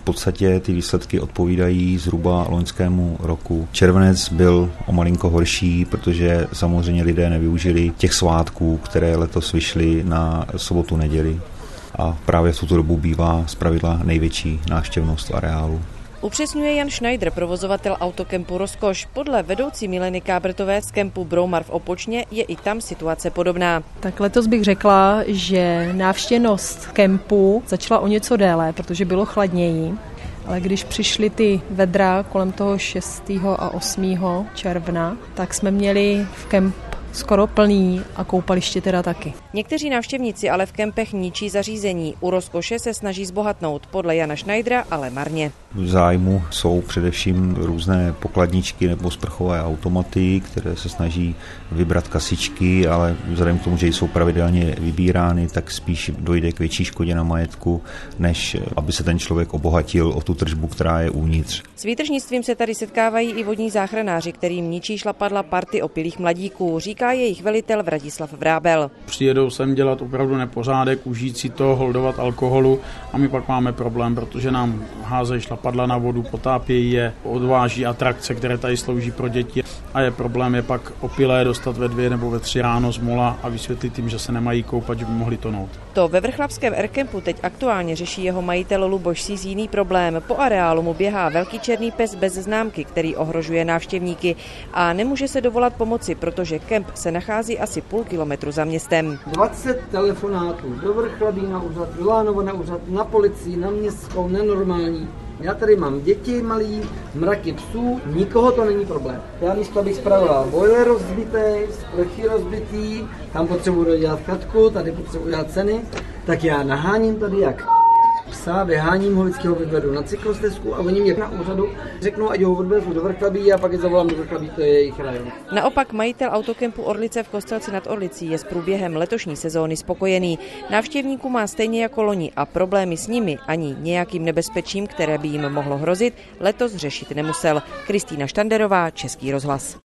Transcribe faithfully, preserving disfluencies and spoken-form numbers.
podstatě ty výsledky odpovídají zhruba loňskému roku. Červenec byl o malinko horší, protože samozřejmě lidé nevyužili těch svátků, které letos vyšly na sobotu, neděli. A právě v tuto dobu bývá zpravidla největší návštěvnost v areálu. Upřesňuje Jan Schneider, provozovatel autokempu Rozkoš. Podle vedoucí Mileny Kábrtové z kempu Broumar v Opočně je i tam situace podobná. Tak letos bych řekla, že návštěvnost kempu začala o něco déle, protože bylo chladněji. Ale když přišly ty vedra kolem toho šestého a osmého června, tak jsme měli v kemp skoro plný a koupaliště teda taky. Někteří návštěvníci ale v kempech ničí zařízení. U Rozkoše se snaží zbohatnout, podle Jana Schneidera ale marně. V zájmu jsou především různé pokladničky nebo sprchové automaty, které se snaží vybrat kasičky, ale vzhledem k tomu, že jsou pravidelně vybírány, tak spíš dojde k větší škodě na majetku, než aby se ten člověk obohatil o tu tržbu, která je uvnitř. S výtržnictvím se tady setkávají i vodní záchranáři, kterým ničí šlapadla party opilých mladíků, říká jejich velitel Vratislav Vrábel. Přijedou sem dělat opravdu nepořádek, užít si to, holdovat alkoholu a my pak máme problém, protože nám házejí šlapadla na vodu, potápějí je, odváží atrakce, které tady slouží pro děti a je problém je pak opilé dostat ve dvě nebo ve tři ráno z mola a vysvětlit jim, že se nemají koupat, že by mohli tonout. To ve vrchlabském Aircampu teď aktuálně řeší jeho majitel Luboš Sýz jiný problém. Po areálu mu běhá velký černý pes bez známky, který ohrožuje návštěvníky a nemůže se dovolat pomoci, protože kemp se nachází asi půl kilometru za městem. dvacet telefonátů do Vrchlabí na úřad, do Lánova na úřad, na policii, na městskou, nenormální. Já tady mám děti malí, mraky psů, nikoho to není problém. Já místo bych spravoval boiler rozbitý, sprchy rozbitý, tam potřebuji dodělat chatku, tady potřebuji dělat ceny, tak já naháním tady jak psa, vyháním ho, vždycky ho vyvedu na cyklostezku a oni mě na úřadu řeknou, ať ho odvezu do Vrchlabí a pak je zavolám do Vrchlabí, to je jejich rajon. Naopak majitel autokempu Orlice v Kostelci nad Orlicí je s průběhem letošní sezóny spokojený. Návštěvníků má stejně jako loni a problémy s nimi ani nějakým nebezpečím, které by jim mohlo hrozit, letos řešit nemusel. Kristýna Štanderová, Český rozhlas.